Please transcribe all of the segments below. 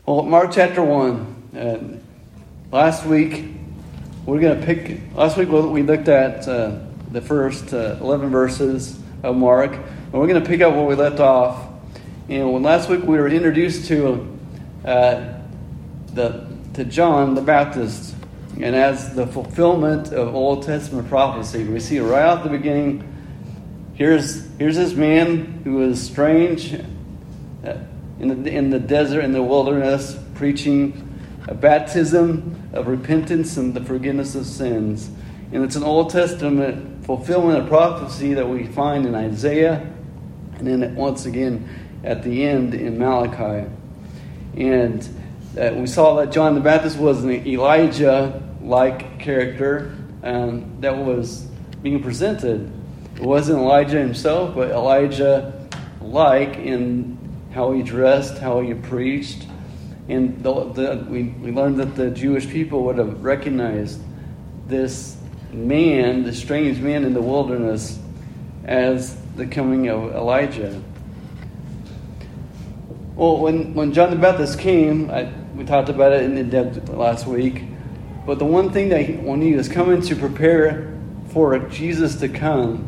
Well, Mark chapter 1. Last week we looked at the first 11 verses of Mark, and we're going to pick up where we left off. And last week we were introduced to John the Baptist, and as the fulfillment of Old Testament prophecy, we see right out the beginning. Here's this man who is strange in the desert, in the wilderness, preaching a baptism of repentance and the forgiveness of sins. And it's an Old Testament fulfillment of prophecy that we find in Isaiah, and then once again at the end in Malachi. And we saw that John the Baptist was an Elijah-like character that was being presented. It wasn't Elijah himself, but Elijah-like in how he dressed, how he preached. And we learned that the Jewish people would have recognized this man, the strange man in the wilderness, as the coming of Elijah. Well, when John the Baptist came, we talked about it in depth last week, but the one thing that when he was coming to prepare for Jesus to come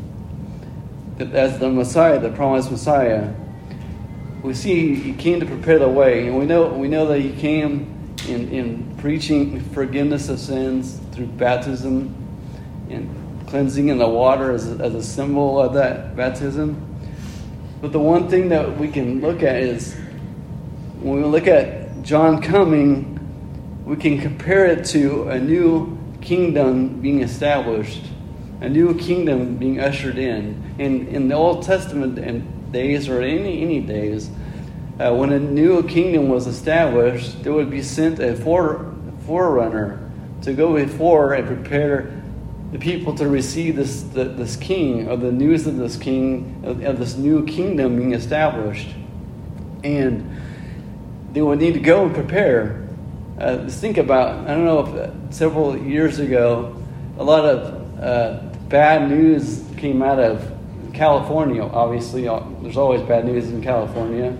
as the Messiah, the promised Messiah, we see he came to prepare the way, and we know that he came in preaching forgiveness of sins through baptism and cleansing in the water as a symbol of that baptism. But the one thing that we can look at is when we look at John coming, we can compare it to a new kingdom being established, a new kingdom being ushered in. In the Old Testament days, or any days, when a new kingdom was established, there would be sent a forerunner to go before and prepare the people to receive this king, or the news of this king, of this new kingdom being established. And they would need to go and prepare. Just think about, I don't know if several years ago, a lot of bad news came out of California. Obviously, there's always bad news in California.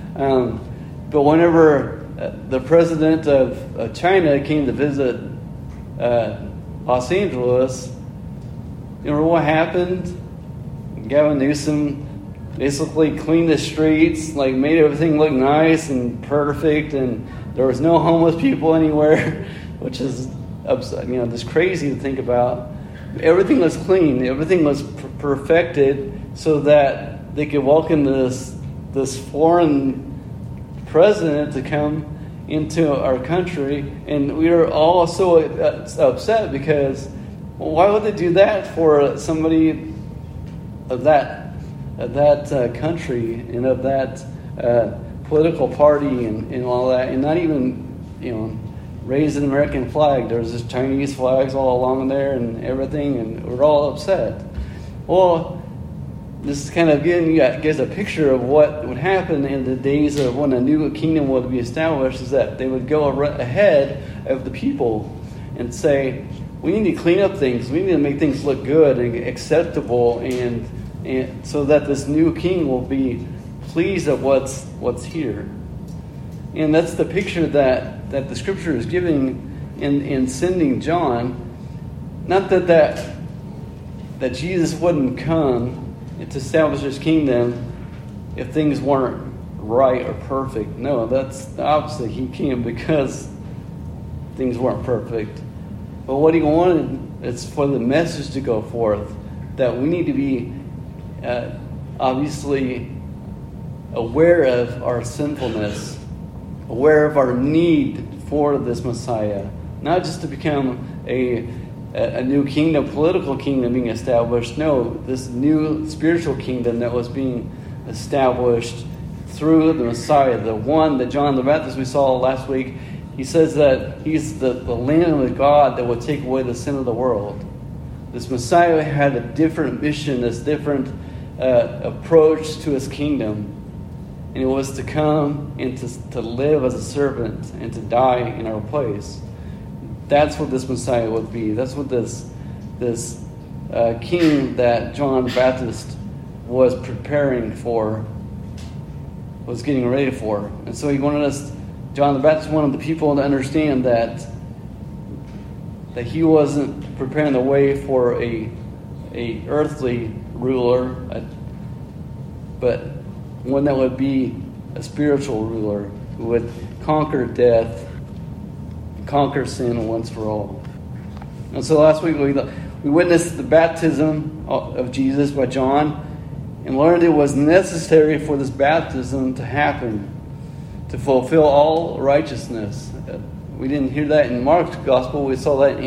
But whenever the president of China came to visit Los Angeles, you remember what happened? Gavin Newsom basically cleaned the streets, made everything look nice and perfect, and there was no homeless people anywhere, which is just crazy to think about. Everything was clean. Everything was perfected so that they could welcome this foreign president to come into our country. And we were all so upset because why would they do that for somebody of that country and of that political party and all that, and not even raise an American flag? There's just Chinese flags all along there and everything, and we're all upset. Well, this is kind of gives a picture of what would happen in the days of when a new kingdom would be established, is that they would go ahead of the people and say, we need to clean up things. We need to make things look good and acceptable, and so that this new king will be pleased at what's here. And that's the picture that the Scripture is giving in sending John. Not that Jesus wouldn't come to establish his kingdom if things weren't right or perfect. No, that's the opposite. He came because things weren't perfect. But what he wanted is for the message to go forth, that we need to be obviously aware of our sinfulness, aware of our need for this Messiah, not just to become a new kingdom, political kingdom being established. No, this new spiritual kingdom that was being established through the Messiah, the one that John the Baptist we saw last week. He says that he's the Lamb of God that would take away the sin of the world. This Messiah had a different mission, this different approach to his kingdom. And it was to come and to live as a servant and to die in our place. That's what this Messiah would be. That's what this king that John the Baptist was preparing for, was getting ready for. And so he wanted us John the Baptist wanted the people to understand that he wasn't preparing the way for a earthly ruler, but one that would be a spiritual ruler who would conquer death, conquer sin once for all. And so last week we witnessed the baptism of Jesus by John and learned it was necessary for this baptism to happen to fulfill all righteousness. We didn't hear that in Mark's gospel. We saw that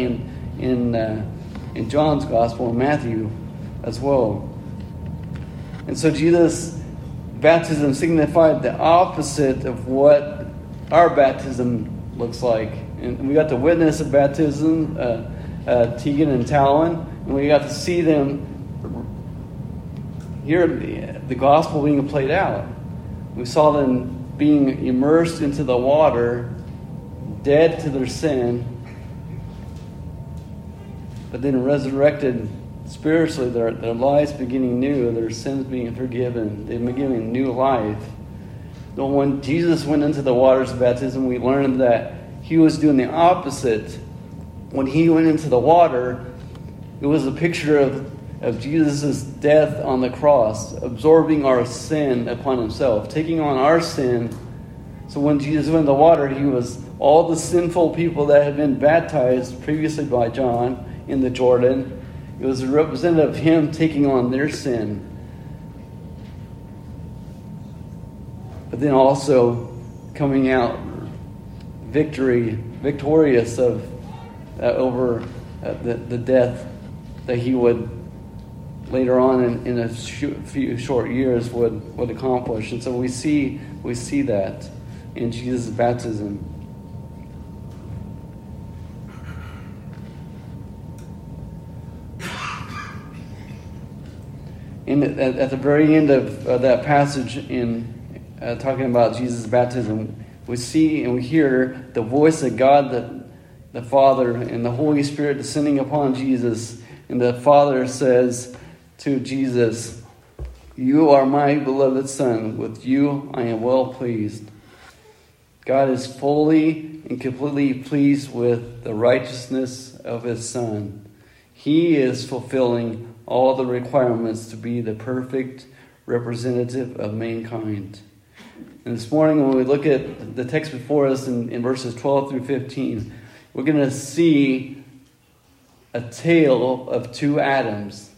in John's gospel and Matthew as well. And so Jesus' baptism signified the opposite of what our baptism looks like. And we got to witness a baptism, Tegan and Talon, and we got to see them hear the gospel being played out. We saw them being immersed into the water, dead to their sin, but then resurrected spiritually, their lives beginning new, their sins being forgiven, they've been given new life. But when Jesus went into the waters of baptism, we learned that he was doing the opposite. When he went into the water, it was a picture of Jesus' death on the cross, absorbing our sin upon himself, taking on our sin. So when Jesus went in the water, he was all the sinful people that had been baptized previously by John in the Jordan. It was a representative of him taking on their sin. But then also coming out victorious over the death that he would later on in a few short years would accomplish. And so we see that in Jesus' baptism. And at the very end of that passage in talking about Jesus' baptism, we see and we hear the voice of God, the Father, and the Holy Spirit descending upon Jesus. And the Father says to Jesus, "You are my beloved Son. With you I am well pleased." God is fully and completely pleased with the righteousness of his Son. He is fulfilling all the requirements to be the perfect representative of mankind. And this morning when we look at the text before us in verses 12 through 15, we're going to see a tale of two Adams.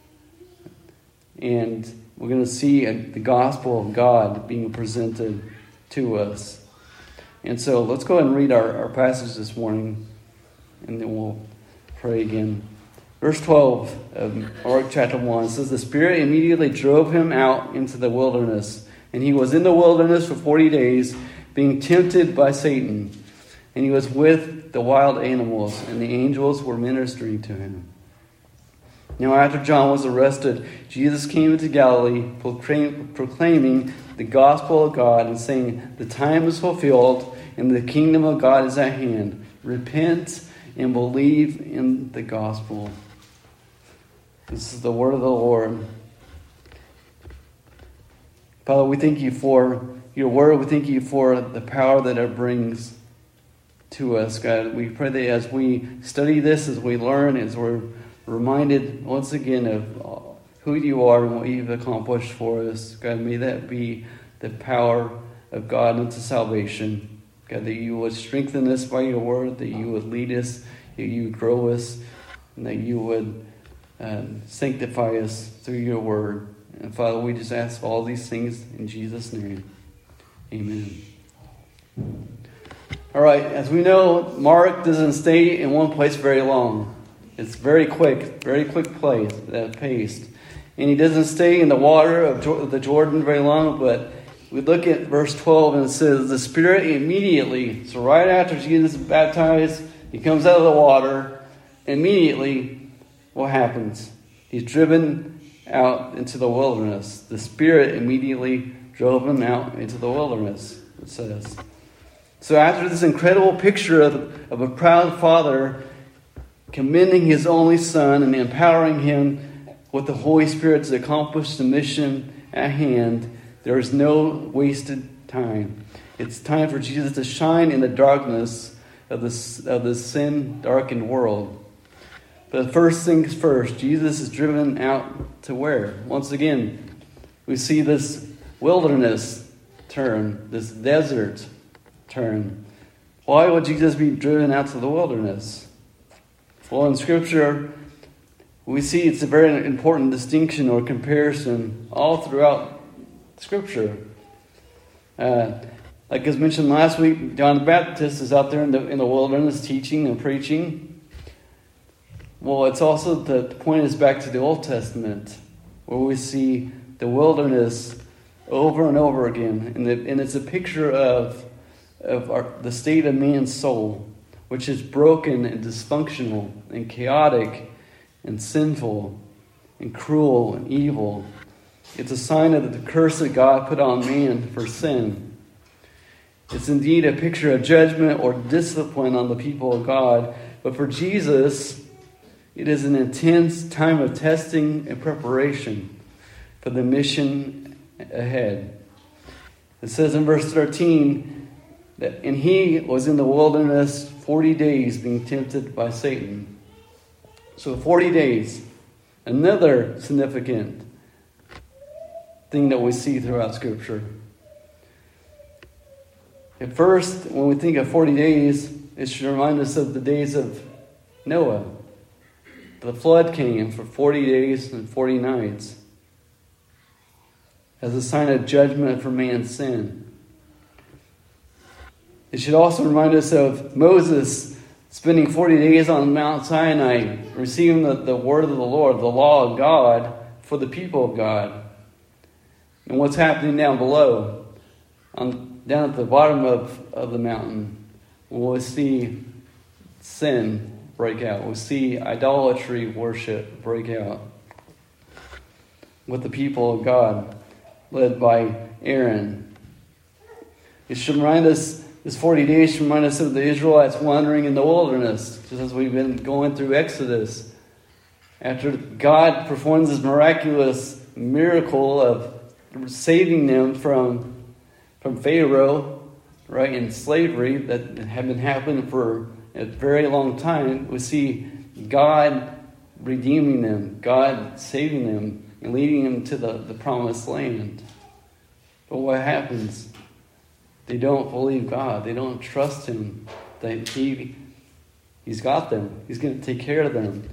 And we're going to see the gospel of God being presented to us. And so let's go ahead and read our passage this morning, and then we'll pray again. Verse 12 of Mark chapter 1 says, "The Spirit immediately drove him out into the wilderness, and he was in the wilderness for 40 days, being tempted by Satan. And he was with the wild animals, and the angels were ministering to him." Now after John was arrested, Jesus came into Galilee, proclaiming the gospel of God and saying, "The time is fulfilled, and the kingdom of God is at hand. Repent and believe in the gospel." This is the word of the Lord. Father, we thank you for your word. We thank you for the power that it brings to us, God. We pray that as we study this, as we learn, as we're reminded once again of who you are and what you've accomplished for us, God, may that be the power of God unto salvation. God, that you would strengthen us by your word, that you would lead us, that you would grow us, and that you would sanctify us through your word. And Father, we just ask all these things in Jesus' name. Amen. All right, as we know, Mark doesn't stay in one place very long. It's very quick paced. And he doesn't stay in the water of the Jordan very long, but we look at verse 12 and it says, "The Spirit immediately," so right after Jesus is baptized, he comes out of the water. Immediately, what happens? He's driven out into the wilderness. The Spirit immediately drove him out into the wilderness, it says. So after this incredible picture of a proud father commending his only son and empowering him with the Holy Spirit to accomplish the mission at hand, there is no wasted time. It's time for Jesus to shine in the darkness of this sin-darkened world. But first things first, Jesus is driven out to where? Once again, we see this wilderness turn, this desert turn. Why would Jesus be driven out to the wilderness? Well, in Scripture, we see it's a very important distinction or comparison all throughout Scripture. Like as mentioned last week, John the Baptist is out there in the wilderness teaching and preaching. Well, it's also to point us back to the Old Testament, where we see the wilderness over and over again. And it's a picture of the state of man's soul, which is broken and dysfunctional and chaotic and sinful and cruel and evil. It's a sign of the curse that God put on man for sin. It's indeed a picture of judgment or discipline on the people of God. But for Jesus, it is an intense time of testing and preparation for the mission ahead. It says in verse 13 that, and he was in the wilderness 40 days being tempted by Satan. So 40 days, another significant thing that we see throughout Scripture. At first, when we think of 40 days, it should remind us of the days of Noah. The flood came for 40 days and 40 nights as a sign of judgment for man's sin. It should also remind us of Moses spending 40 days on Mount Sinai, receiving the word of the Lord, the law of God for the people of God. And what's happening down below, down at the bottom of the mountain, we'll see sin break out. We'll see idolatry worship break out with the people of God, led by Aaron. It should remind us, this 40 days should remind us of the Israelites wandering in the wilderness, just as we've been going through Exodus. After God performs this miraculous miracle of saving them from Pharaoh, right, in slavery that had been happening for a very long time, we see God redeeming them, God saving them, and leading them to the promised land. But what happens? They don't believe God. They don't trust Him. That He's got them. He's going to take care of them.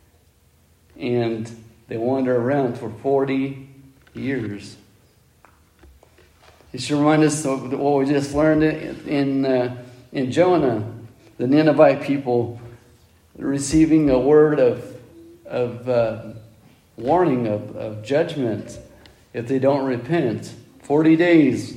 And they wander around for 40 years. It should remind us of what we just learned in Jonah, the Ninevite people receiving a word of warning, of judgment if they don't repent. 40 days,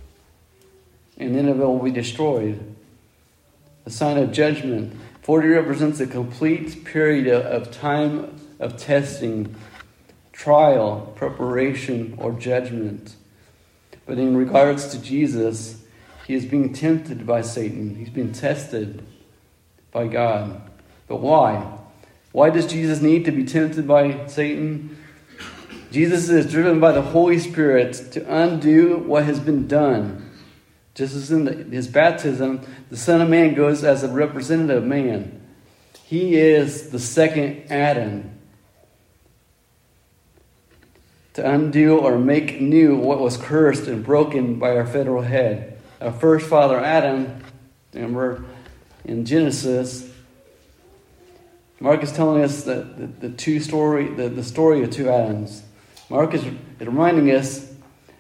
and Nineveh will be destroyed. A sign of judgment. 40 represents a complete period of time of testing, trial, preparation, or judgment. But in regards to Jesus, He is being tempted by Satan. He's being tested by God. But why? Why does Jesus need to be tempted by Satan? Jesus is driven by the Holy Spirit to undo what has been done. Just as in His baptism, the Son of Man goes as a representative man. He is the second Adam. To undo or make new what was cursed and broken by our federal head. Our first father, Adam, remember in Genesis, Mark is telling us that the story of two Adams. Mark is reminding us,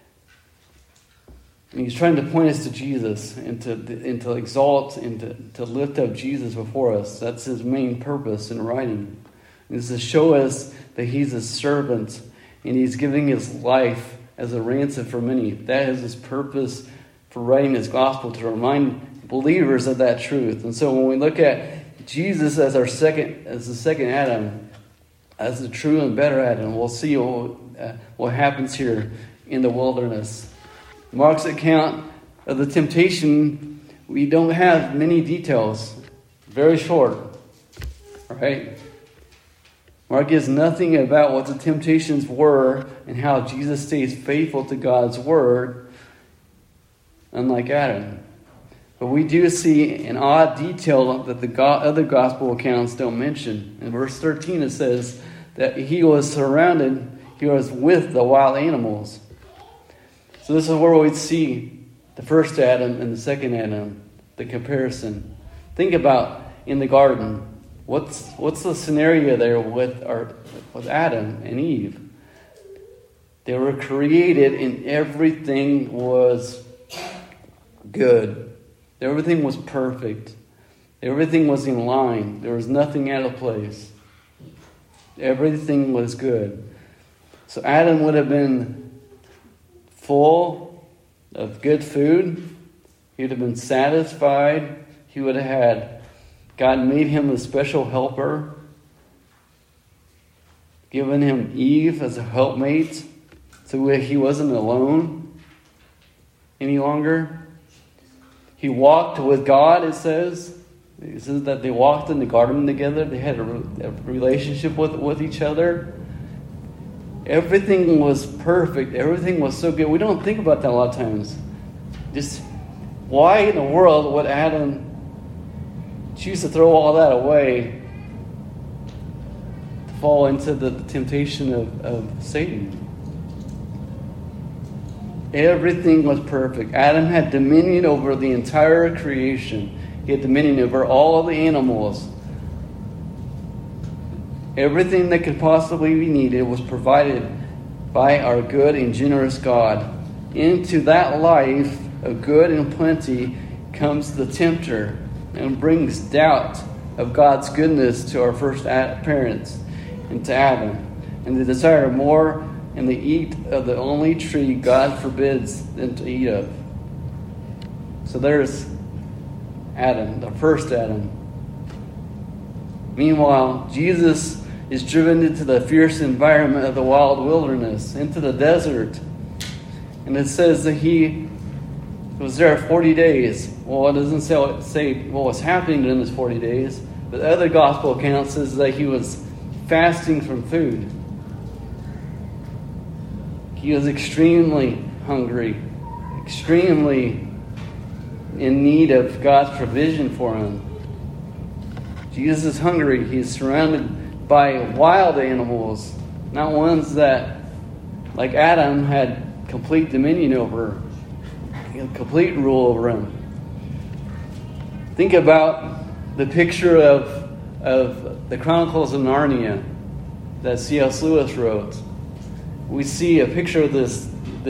and he's trying to point us to Jesus and to exalt and to lift up Jesus before us. That's his main purpose in writing. Is to show us that he's a servant and he's giving his life as a ransom for many. That is his purpose for writing his gospel, to remind believers of that truth. And so when we look at Jesus as the second Adam, as the true and better Adam, we'll see what happens here in the wilderness. Mark's account of the temptation, we don't have many details. Very short, right? Mark gives nothing about what the temptations were and how Jesus stays faithful to God's word unlike Adam. But we do see an odd detail that the other gospel accounts don't mention. In verse 13 it says that he was with the wild animals. So this is where we see the first Adam and the second Adam, the comparison. Think about in the garden, what's the scenario there with Adam and Eve? They were created and everything was good. Everything was perfect. Everything was in line. There was nothing out of place. Everything was good. So Adam would have been full of good food. He would have been satisfied. He would have had, God made him a special helper, given him Eve as a helpmate, so he wasn't alone any longer. He walked with God, it says. It says that they walked in the garden together. They had a relationship with each other. Everything was perfect. Everything was so good. We don't think about that a lot of times. Just why in the world would Adam choose to throw all that away to fall into the temptation of Satan? Everything was perfect. Adam had dominion over the entire creation. He had dominion over all the animals. Everything that could possibly be needed was provided by our good and generous God. Into that life of good and plenty comes the tempter and brings doubt of God's goodness to our first parents and to Adam, and the desire more and they eat of the only tree God forbids them to eat of. So there's Adam, the first Adam. Meanwhile, Jesus is driven into the fierce environment of the wild wilderness, into the desert. And it says that he was there 40 days. Well, it doesn't say what was happening during those 40 days. But the other gospel account says that he was fasting from food. He was extremely hungry, extremely in need of God's provision for him. Jesus is hungry. He's surrounded by wild animals, not ones that, like Adam, had complete dominion over, complete rule over him. Think about the picture of the Chronicles of Narnia that C.S. Lewis wrote. We see a picture of this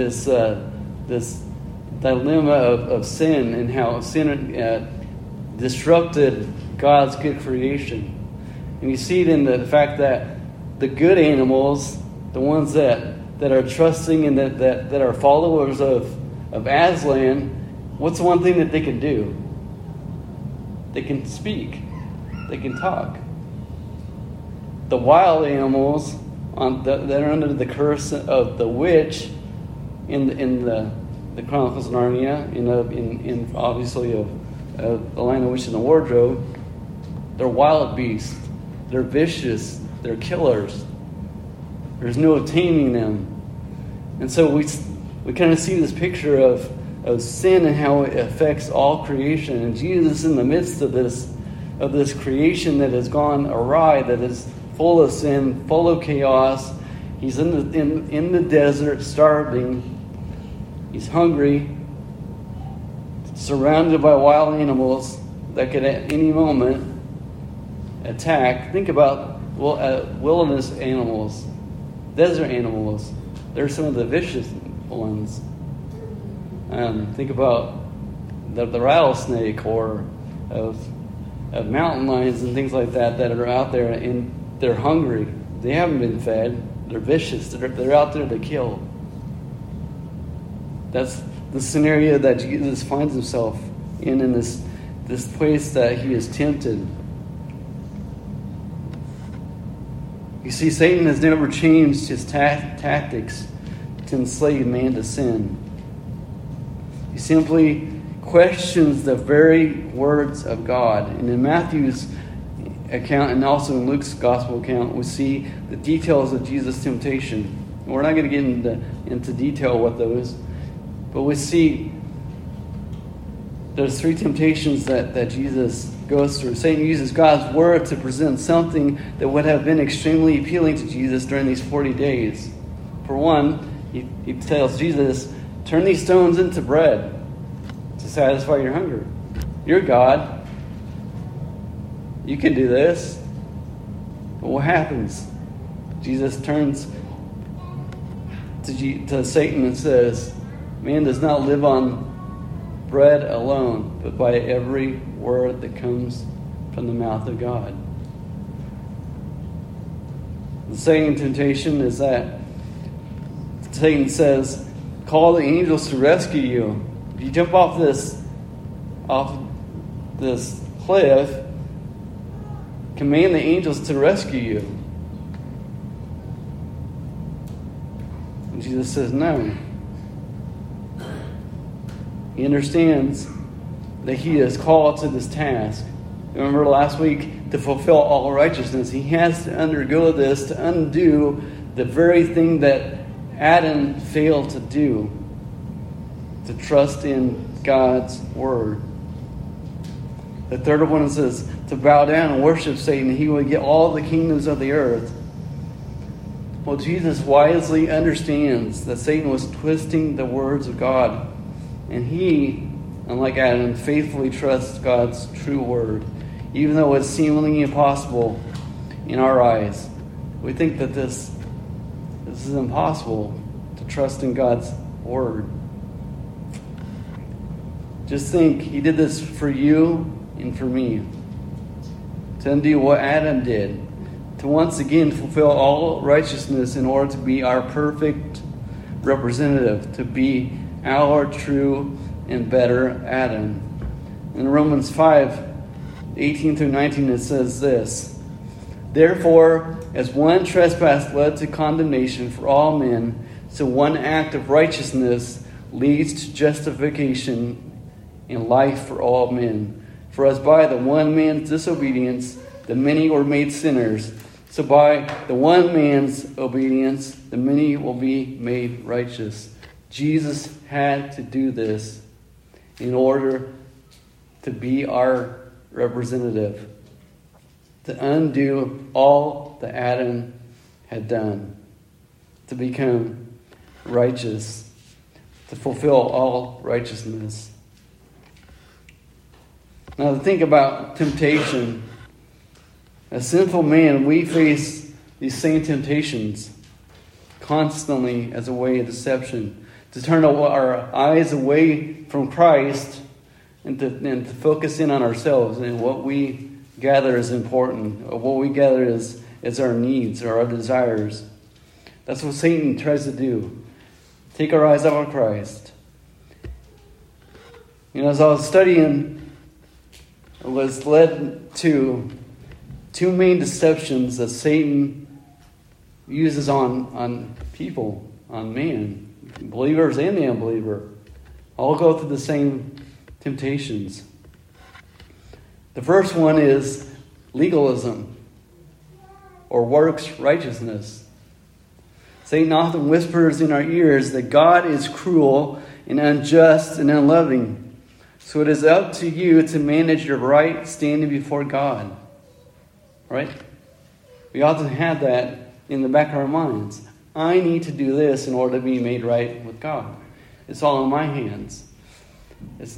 dilemma of sin and how sin disrupted God's good creation. And you see it in the fact that the good animals, the ones that are trusting and that are followers of Aslan, what's the one thing that they can do? They can speak. They can talk. The wild animals that are under the curse of the witch in the Chronicles of Narnia, in obviously of The Lion, the Witch, and the Wardrobe, they're wild beasts. They're vicious. They're killers. There's no taming them. And so we kind of see this picture of sin and how it affects all creation. And Jesus, in the midst of this creation that has gone awry, that is full of sin, full of chaos. He's in the desert, starving. He's hungry, surrounded by wild animals that could at any moment attack. Think about wilderness animals, desert animals. They're some of the vicious ones. Think about the rattlesnake or of mountain lions and things like that are out there, and they're hungry. They haven't been fed. They're vicious. They're out there to kill. That's the scenario that Jesus finds himself in this place that he is tempted. You see, Satan has never changed his tactics to enslave man to sin. He simply questions the very words of God. And in Matthew's account and also in Luke's gospel account, we see the details of Jesus' temptation. We're not going to get into detail what those, but we see there's three temptations that Jesus goes through. Satan uses God's word to present something that would have been extremely appealing to Jesus during these 40 days. For one, he tells Jesus, turn these stones into bread to satisfy your hunger. You're God. You can do this. But what happens? Jesus turns to Satan and says, man does not live on bread alone, but by every word that comes from the mouth of God. The second temptation is that Satan says, call the angels to rescue you. If you jump off this cliff, command the angels to rescue you. And Jesus says no. He understands that he is called to this task. Remember last week, to fulfill all righteousness, he has to undergo this to undo the very thing that Adam failed to do, to trust in God's word. The third one says to bow down and worship Satan, he will get all the kingdoms of the earth. Well, Jesus wisely understands that Satan was twisting the words of God. And he, unlike Adam, faithfully trusts God's true word, even though it's seemingly impossible in our eyes. We think that this is impossible to trust in God's word. Just think, he did this for you and for me. To undo what Adam did. To once again fulfill all righteousness in order to be our perfect representative. To be our true and better Adam. In Romans 5:18-19 it says this, therefore, as one trespass led to condemnation for all men, so one act of righteousness leads to justification and life for all men. For as by the one man's disobedience the many were made sinners, so by the one man's obedience the many will be made righteous. Jesus had to do this in order to be our representative, to undo all that Adam had done, to become righteous, to fulfill all righteousness. Now, to think about temptation. As sinful man, we face these same temptations constantly as a way of deception. To turn our eyes away from Christ and to focus in on ourselves and what we gather is important, or what we gather is our needs or our desires. That's what Satan tries to do. Take our eyes off of Christ. As I was studying, I was led to two main deceptions that Satan uses on people, on man. Believers and the unbeliever all go through the same temptations. The first one is legalism or works righteousness. Satan often whispers in our ears that God is cruel and unjust and unloving. So it is up to you to manage your right standing before God. Right? We often have that in the back of our minds. I need to do this in order to be made right with God. It's all in my hands. It's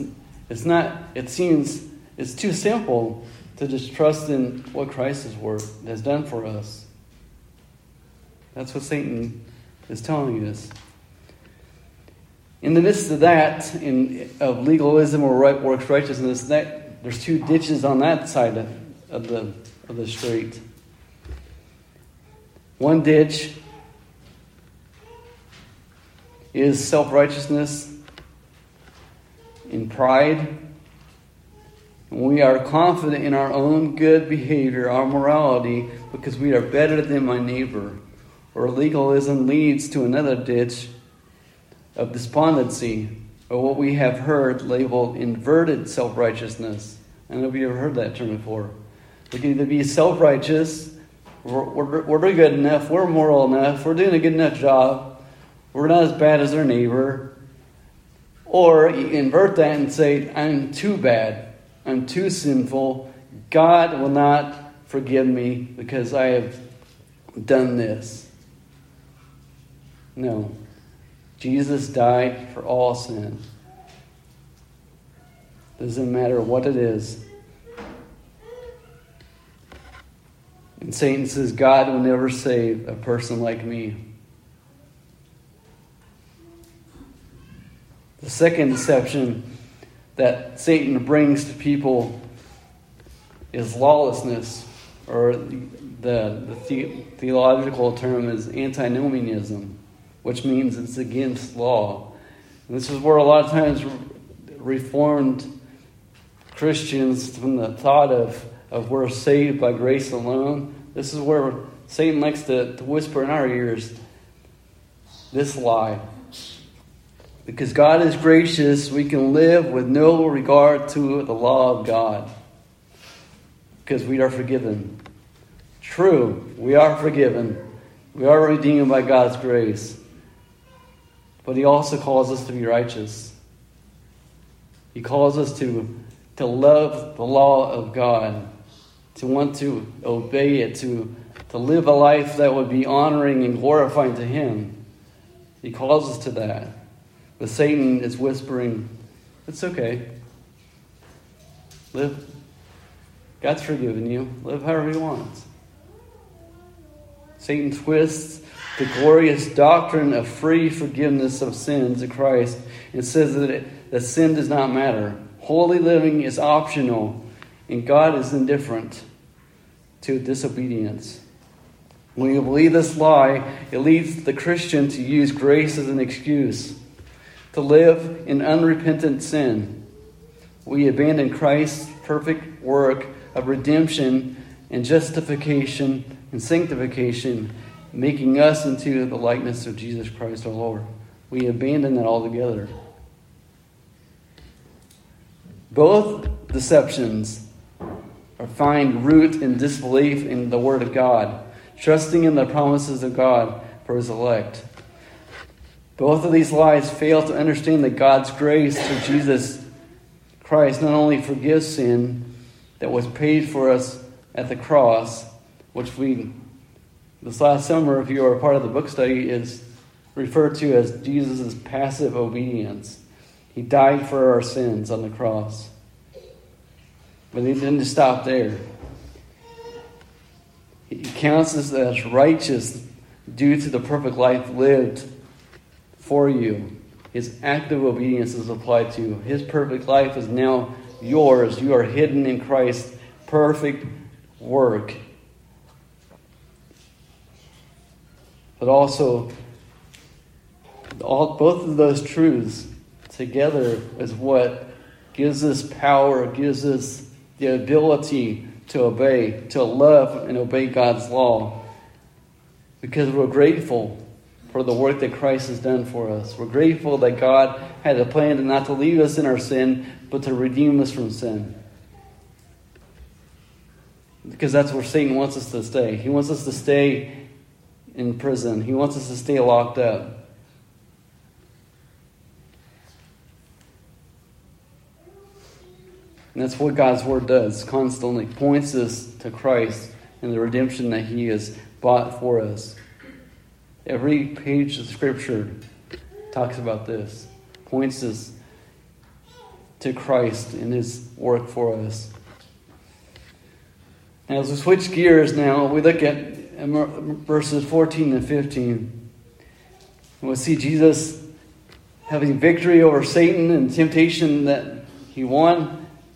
too simple to just trust in what Christ's word has done for us. That's what Satan is telling us. In the midst of that, of legalism or works righteousness, there's two ditches on that side of the street. One ditch is self-righteousness and pride. We are confident in our own good behavior, our morality, because we are better than my neighbor. Or legalism leads to another ditch of despondency, or what we have heard labeled inverted self-righteousness. I don't know if you've ever heard that term before. We can either be self-righteous, we're good enough, we're moral enough, we're doing a good enough job, we're not as bad as our neighbor, Or you invert that and say, I'm too bad. I'm too sinful. God will not forgive me because I have done this. No. Jesus died for all sin. Doesn't matter what it is. And Satan says, God will never save a person like me. The second deception that Satan brings to people is lawlessness, or the theological term is antinomianism, which means it's against law. And this is where a lot of times Reformed Christians, from the thought of we're saved by grace alone, this is where Satan likes to whisper in our ears this lie. Because God is gracious, we can live with no regard to the law of God. Because we are forgiven. True, we are forgiven. We are redeemed by God's grace. But He also calls us to be righteous. He calls us to love the law of God, to want to obey it, to live a life that would be honoring and glorifying to Him. He calls us to that. But Satan is whispering, it's okay. Live. God's forgiven you. Live however He wants. Satan twists the glorious doctrine of free forgiveness of sins in Christ and says that sin does not matter. Holy living is optional, and God is indifferent to disobedience. When you believe this lie, it leads the Christian to use grace as an excuse, to live in unrepentant sin. We abandon Christ's perfect work of redemption and justification and sanctification, making us into the likeness of Jesus Christ our Lord. We abandon that altogether. Both deceptions find root in disbelief in the Word of God, trusting in the promises of God for His elect. Both of these lies fail to understand that God's grace through Jesus Christ not only forgives sin that was paid for us at the cross, which we, this last summer, if you are a part of the book study, is referred to as Jesus' passive obedience. He died for our sins on the cross. But He didn't just stop there. He counts us as righteous due to the perfect life lived for you. His active obedience is applied to you. His perfect life is now yours. You are hidden in Christ's perfect work. But also, both of those truths together is what gives us power, gives us the ability to obey, to love and obey God's law. Because we're grateful for the work that Christ has done for us. We're grateful that God had a plan to not to leave us in our sin, but to redeem us from sin. Because that's where Satan wants us to stay. He wants us to stay in prison. He wants us to stay locked up. And that's what God's Word does. Constantly points us to Christ and the redemption that He has bought for us. Every page of Scripture talks about this. Points us to Christ and His work for us. And as we switch gears now, we look at verses 14 and 15. And we'll see Jesus having victory over Satan and temptation that He won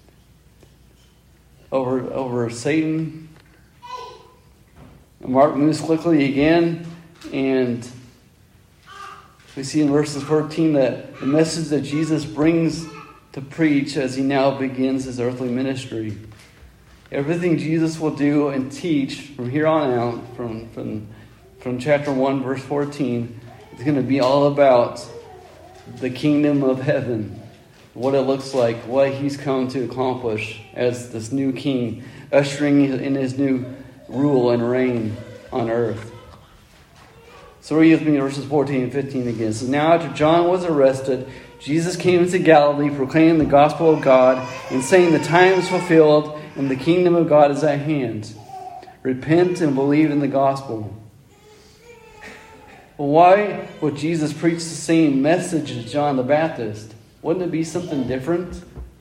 over Satan. And Mark moves quickly again, and we see in verses 14 that the message that Jesus brings to preach as He now begins His earthly ministry. Everything Jesus will do and teach from here on out, from chapter 1, verse 14, is going to be all about the kingdom of heaven. What it looks like, what He's come to accomplish as this new king, ushering in His new rule and reign on earth. So read with me verses 14 and 15 again. So now after John was arrested, Jesus came into Galilee proclaiming the gospel of God and saying the time is fulfilled and the kingdom of God is at hand. Repent and believe in the gospel. Well, why would Jesus preach the same message as John the Baptist? Wouldn't it be something different?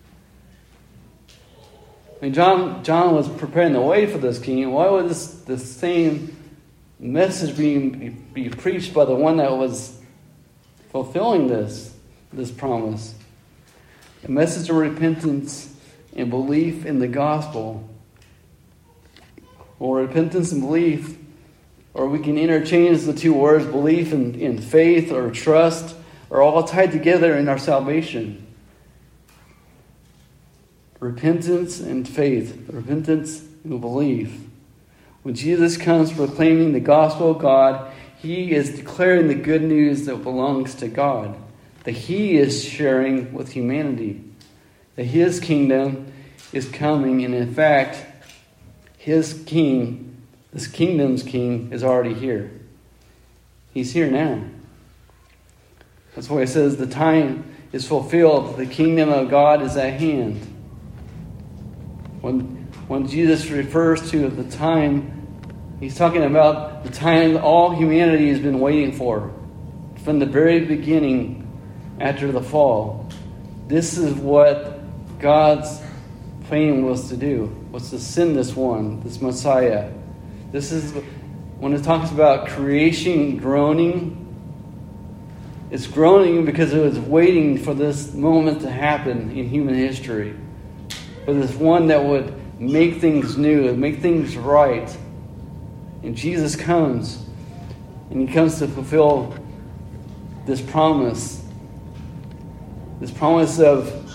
I mean, John was preparing the way for this king. Why would the same message be preached by the one that was fulfilling this promise? A message of repentance and belief in the gospel. Well, repentance and belief, or we can interchange the two words, belief and faith or trust, are all tied together in our salvation. Repentance and faith, repentance and belief. When Jesus comes proclaiming the gospel of God, he is declaring the good news that belongs to God, that he is sharing with humanity, that his kingdom is coming, and in fact, his king, this kingdom's king, is already here. He's here now. That's why it says the time is fulfilled, the kingdom of God is at hand. When Jesus refers to the time, he's talking about the time all humanity has been waiting for. From the very beginning, after the fall. This is what God's plan was to do, was to send this one, this Messiah. This is, when it talks about creation groaning, it's groaning because it was waiting for this moment to happen in human history. For this one that would make things new, make things right. And Jesus comes, and he comes to fulfill this promise of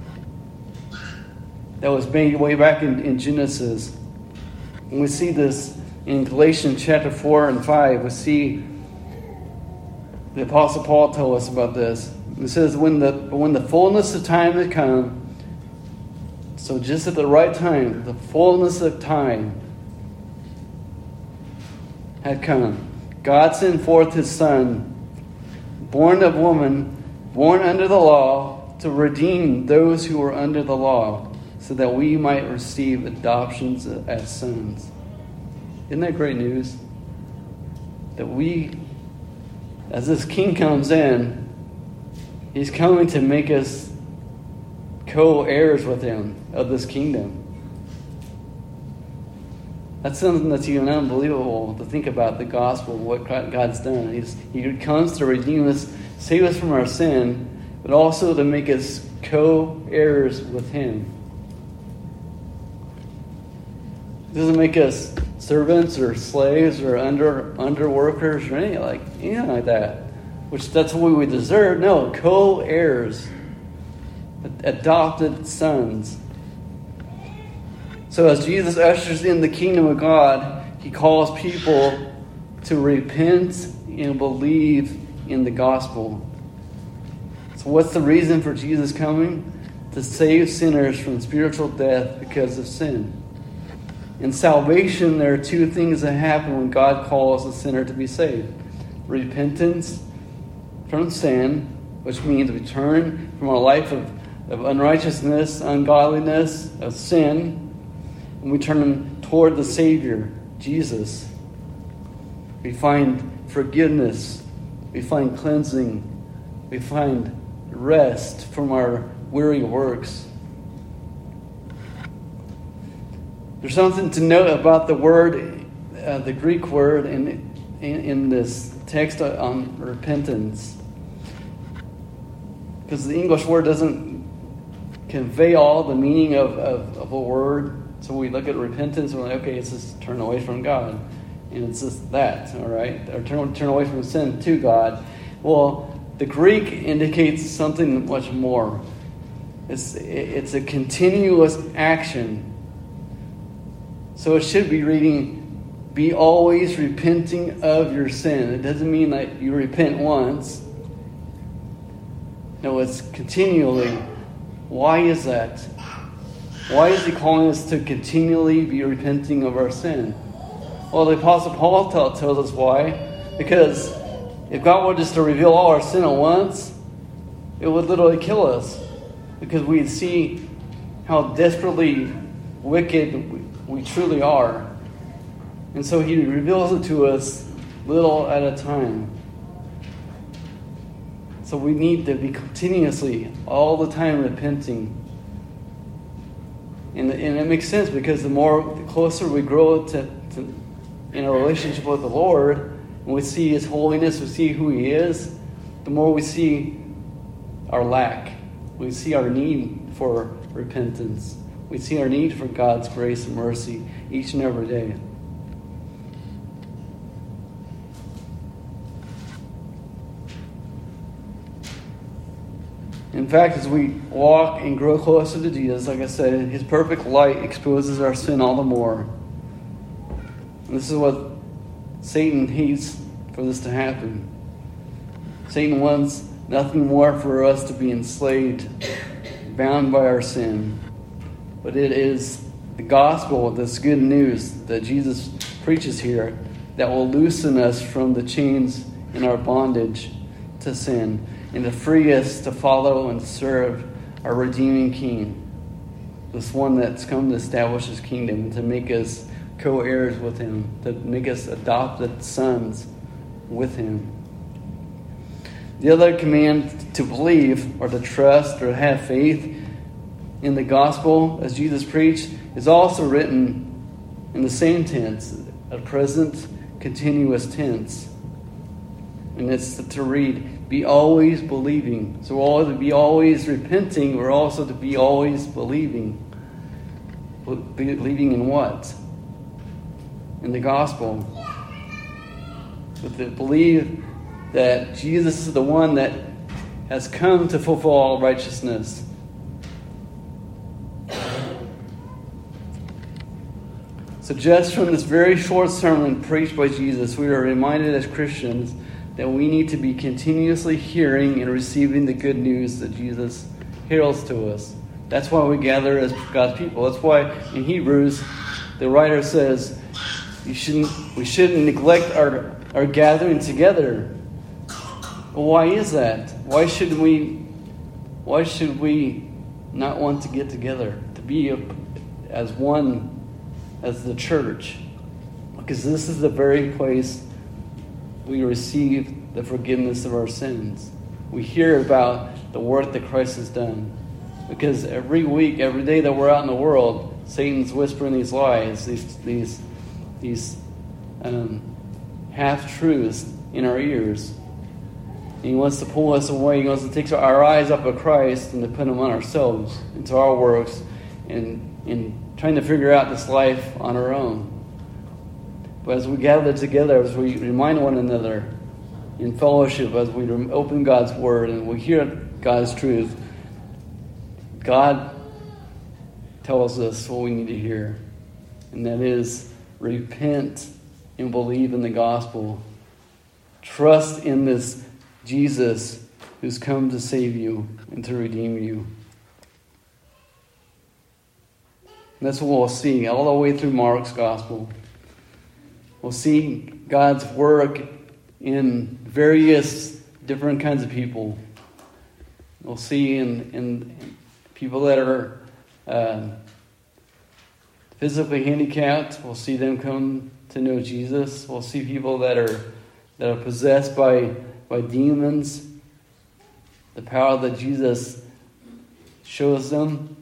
that was made way back in Genesis. And we see this in Galatians chapter 4 and 5. We see the Apostle Paul tell us about this. It says, when the fullness of time had come, so just at the right time, the fullness of time had come, God sent forth his Son, born of woman, born under the law, to redeem those who were under the law, so that we might receive adoptions as sons. Isn't that great news? That we, as this king comes in, he's coming to make us co-heirs with him of this kingdom. That's something that's even unbelievable to think about, the gospel, what God's done. He comes to redeem us, save us from our sin, but also to make us co-heirs with him. It doesn't make us servants or slaves or under workers or anything like that, which that's what we deserve. No, co-heirs, adopted sons. So as Jesus ushers in the kingdom of God, he calls people to repent and believe in the gospel. So what's the reason for Jesus coming? To save sinners from spiritual death because of sin. In salvation, there are two things that happen when God calls a sinner to be saved. Repentance from sin, which means we turn from our life of unrighteousness, ungodliness, of sin, and we turn toward the Savior, Jesus. We find forgiveness. We find cleansing. We find rest from our weary works. There's something to note about the word, the Greek word in this text on repentance. Because the English word doesn't convey all the meaning of a word. So we look at repentance and we're like, okay, it's just turn away from God. And it's just that, all right? Or turn away from sin to God. Well, the Greek indicates something much more. It's a continuous action. So it should be reading, be always repenting of your sin. It doesn't mean that you repent once. No, it's continually. Why is that? Why is he calling us to continually be repenting of our sin? Well, the Apostle Paul tells us why. Because if God were just to reveal all our sin at once, it would literally kill us, because we'd see how desperately wicked we truly are. And so he reveals it to us little at a time. So we need to be continuously, all the time, repenting. And it makes sense, because the closer we grow in a relationship with the Lord, and we see His holiness, we see who He is, the more we see our lack. We see our need for repentance. We see our need for God's grace and mercy each and every day. In fact, as we walk and grow closer to Jesus, like I said, His perfect light exposes our sin all the more. And this is what Satan hates for this to happen. Satan wants nothing more for us to be enslaved, bound by our sin. But it is the gospel, this good news that Jesus preaches here, that will loosen us from the chains in our bondage to sin, and to free us to follow and serve our redeeming King, this one that's come to establish His kingdom, to make us co-heirs with Him, to make us adopted sons with Him. The other command, to believe or to trust or have faith in the gospel as Jesus preached, is also written in the same tense, a present continuous tense. And it's to read, be always believing. So we're all to be always repenting. We're also to be always believing. Believing in what? In the gospel. But to believe that Jesus is the one that has come to fulfill all righteousness. So just from this very short sermon preached by Jesus, we are reminded as Christians that we need to be continuously hearing and receiving the good news that Jesus heralds to us. That's why we gather as God's people. That's why in Hebrews, the writer says, we shouldn't neglect our gathering together. Well, why is that? Why should we not want to get together, to be as one, as the church? Because this is the very place we receive the forgiveness of our sins. We hear about the work that Christ has done. Because every week, every day that we're out in the world, Satan's whispering these lies, these half-truths in our ears. And he wants to pull us away. He wants to take our eyes off of Christ and to put them on ourselves, into our works, and trying to figure out this life on our own. But as we gather together, as we remind one another in fellowship, as we open God's Word and we hear God's truth, God tells us what we need to hear. And that is, repent and believe in the gospel. Trust in this Jesus who's come to save you and to redeem you. And that's what we'll see all the way through Mark's gospel. We'll see God's work in various different kinds of people. We'll see in people that are physically handicapped. We'll see them come to know Jesus. We'll see people that are possessed by demons. The power that Jesus shows them.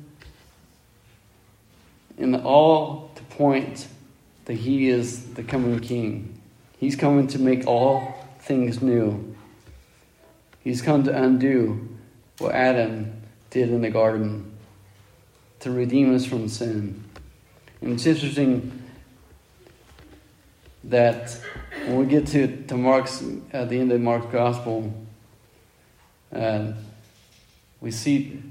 And all to point that He is the coming King. He's coming to make all things new. He's come to undo what Adam did in the garden, to redeem us from sin. And it's interesting that when we get to Mark's, at the end of Mark's gospel, we see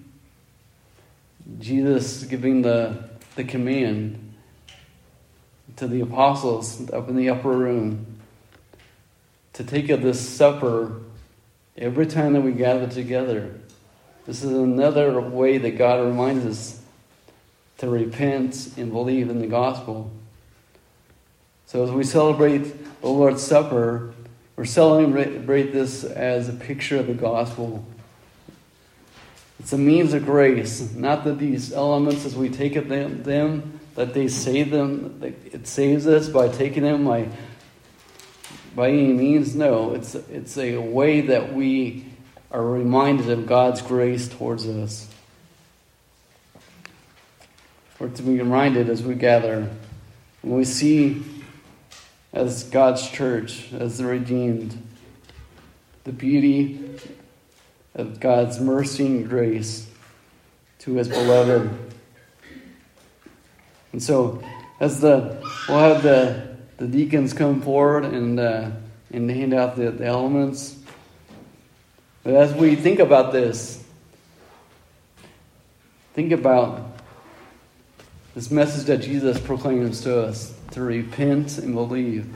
Jesus giving the command to the apostles up in the upper room to take of this supper every time that we gather together. This is another way that God reminds us to repent and believe in the gospel. So as we celebrate the Lord's Supper, we're celebrate this as a picture of the gospel. It's a means of grace. Not that these elements, as we take them, that they save them, that it saves us by taking them by any means. No, it's a way that we are reminded of God's grace towards us. We're to be reminded as we gather, when we see as God's church, as the redeemed, the beauty of God's mercy and grace to His beloved. And so, we'll have the deacons come forward and hand out the elements. But as we think about this, think about this message that Jesus proclaims to us, to repent and believe.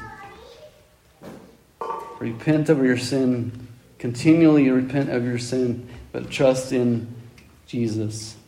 Repent of your sin. Continually repent of your sin, but trust in Jesus.